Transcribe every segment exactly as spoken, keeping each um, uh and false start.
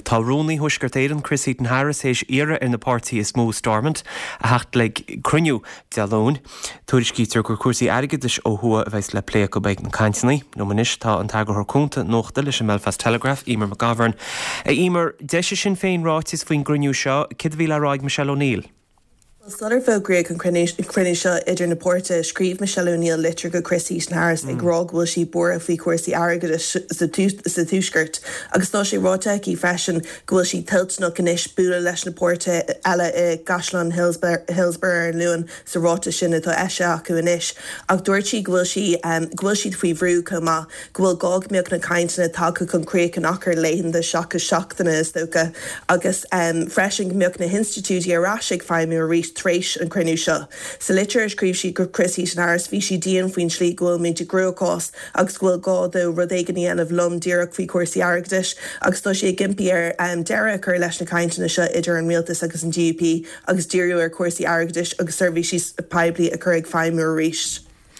Tá Rónaí thuisgurt éireann Chris Heaton Harris éis ire in na pártaí is mó Stormont a hacht le cruniú dealón. Tuairis cítear gur cuasaí airgeadis ó thua a bheits le plé go beag na caintanaí. No manis tá an tagar thorcúnta nóchta leis an Belfast Telegraph, Emer McGovern. A Emer, deise sin féin ráitis faoin gruniú seo, cid bhí le ráig Michelle O'Neill? Suller fo Greg an Crine idir na Porta scríb Michelle O'Neill litir go Chris Heaton Harris ag rog bhfuil si bor a fhí cuasaí airgad sa túisgurt. Agus tá sé ráta í freisin go bhfuil si tiltnach inis buaile leis na Porta eile i Gaslan Hillsborough an Luan sa ráta sin atá eise acu inis. Ag dúirtí go bhfuil si go bhfuil siad faoi bhrú cumá go bhfuil gog meoch na caintena taca chun créic an achar léhan de seacha seachtainna is dócha agus freisin meoch na institútí arásig feimú a rís tréis an cruniú seo. Sa litir scríb si gur Chris Heaton Harris bhí si díon faoin slí gohfuil méid de grúcás agus gohfuil gá do rud éigean anamh lom díreach faoi cuasaí airgeadis agus tá sé gimpí ar um, deire chur leis na caintena seo idir an rialtas agus an G U P agus díriú ar cuasaí airgeadis agus servir si peblií a chur ag feimú a ríist.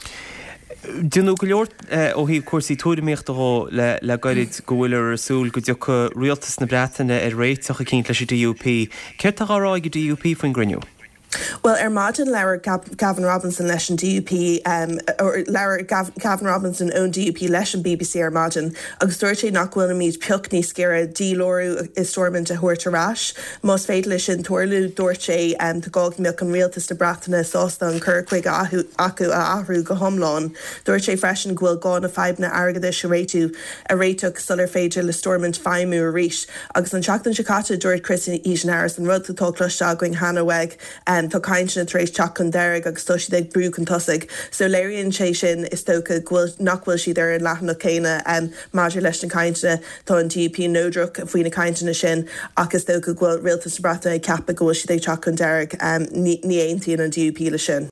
Dúnú go leor ó híh cuasaí túdaíocht ó le le gaiid go bhfuil ar súil go dtiocha rialtas na Breataine ar réiteach a cinint leis D U P. Céir tá ráig go D U P faoin gruniú? Well, er Martin Lara Gavin Robinson leis D U P um, or Lara Gav Gavin Robinson own D U P leis B B C ar Martin agus dúirte nach bhfuil míid peocní scéire dílóú is stormint a thuirte rás. Más féidir leis sin tuairlú dúirte um, tá gág meoch an rialtas na Breataine sásta an cur chuig acu a ahrú go thomláin. Dúirte freisin ghfuil gá na feibna airgeadis a réitú a réiteach sulir féidir le stormint feimú a ríis. Agus an seachtain sicata dúirt Chris Heaton Harris an rud atá cloiste going Hannah Weg and tá caintena tar éis teach an deirg agus tá si ag brú an tosaigh. So léironn sé sin is tócha nachhfuil siad ar an leathan chéine an maidir leis an caintena tá an D U P nódruk faoin na caintena sin agus tócha ghfuil rialtas na Breataine ceappa go bhfuil siad ag teach an deirg ní aontaíonn an D U P le sin.